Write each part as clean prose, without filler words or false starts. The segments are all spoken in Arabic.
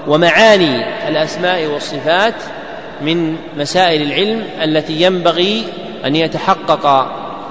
ومعاني الأسماء والصفات من مسائل العلم التي ينبغي أن يتحقق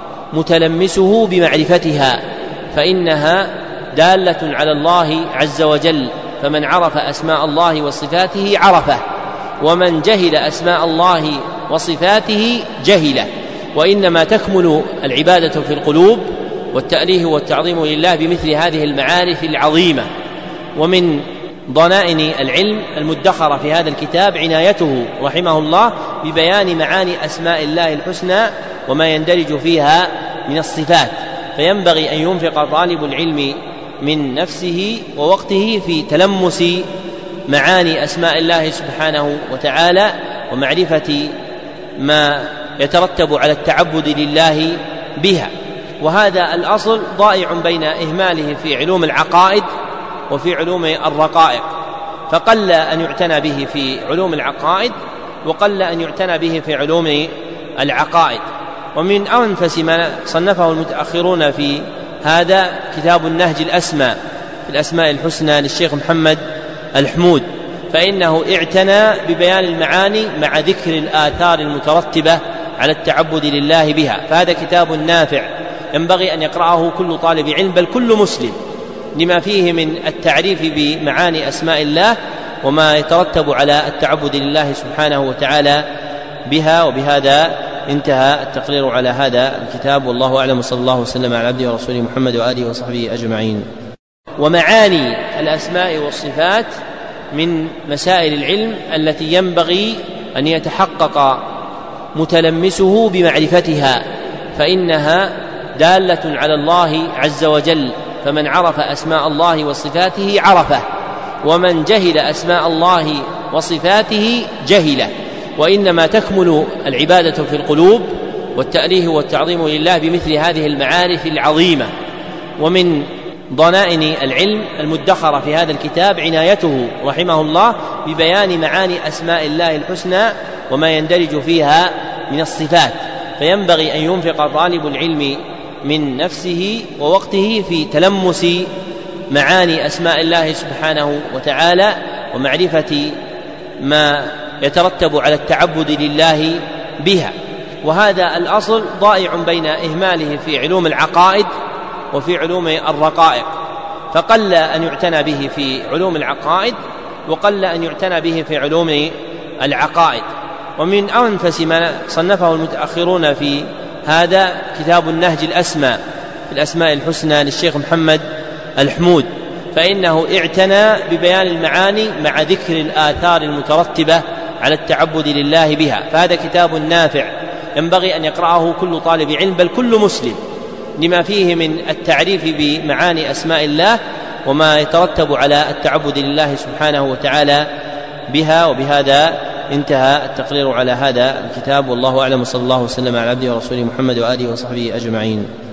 متلمسه بمعرفتها، فإنها دالة على الله عز وجل، فمن عرف أسماء الله وصفاته عرفه، ومن جهل أسماء الله وصفاته جهله. وإنما تكمل العبادة في القلوب والتأليه والتعظيم لله بمثل هذه المعارف العظيمة. ومن ضنائن العلم المدخرة في هذا الكتاب عنايته رحمه الله ببيان معاني أسماء الله الحسنى وما يندرج فيها من الصفات، فينبغي أن ينفق طالب العلم من نفسه ووقته في تلمس معاني أسماء الله سبحانه وتعالى ومعرفة ما يترتب على التعبد لله بها. وهذا الأصل ضائع بين إهماله في علوم العقائد وفي علوم الرقائق، فقل أن يعتنى به في علوم العقائد وقل أن يعتنى به في علوم العقائد. ومن أنفس ما صنفه المتأخرون في هذا كتاب النهج الأسمى في الأسماء الحسنى للشيخ محمد الحمود، فإنه اعتنى ببيان المعاني مع ذكر الآثار المترتبة على التعبد لله بها، فهذا كتاب نافع ينبغي أن يقرأه كل طالب علم بل كل مسلم، لما فيه من التعريف بمعاني أسماء الله وما يترتب على التعبد لله سبحانه وتعالى بها. وبهذا انتهى التقرير على هذا الكتاب، والله أعلم، صلى الله وسلم على عبده ورسوله محمد وآله وصحبه أجمعين. ومعاني الأسماء والصفات من مسائل العلم التي ينبغي أن يتحقق متلمسه بمعرفتها، فإنها دالة على الله عز وجل، فمن عرف أسماء الله وصفاته عرفه، ومن جهل أسماء الله وصفاته جهله. وإنما تكمل العبادة في القلوب والتأليه والتعظيم لله بمثل هذه المعارف العظيمة. ومن ضنائن العلم المدخرة في هذا الكتاب عنايته رحمه الله ببيان معاني أسماء الله الحسنى وما يندرج فيها من الصفات، فينبغي أن ينفق طالب العلم من نفسه ووقته في تلمس معاني أسماء الله سبحانه وتعالى ومعرفة ما يترتب على التعبد لله بها. وهذا الأصل ضائع بين إهماله في علوم العقائد وفي علوم الرقائق، فقل أن يعتنى به في علوم العقائد وقل أن يعتنى به في علوم العقائد. ومن أنفس ما صنفه المتأخرون في هذا كتاب النهج الأسمى في الأسماء الحسنى للشيخ محمد الحمود، فإنه اعتنى ببيان المعاني مع ذكر الآثار المترتبة على التعبد لله بها، فهذا كتاب نافع ينبغي أن يقرأه كل طالب علم بل كل مسلم، لما فيه من التعريف بمعاني أسماء الله وما يترتب على التعبد لله سبحانه وتعالى بها. وبهذا انتهى التقرير على هذا الكتاب، والله أعلم، صلى الله وسلم على عبده ورسوله محمد وآله وصحبه أجمعين.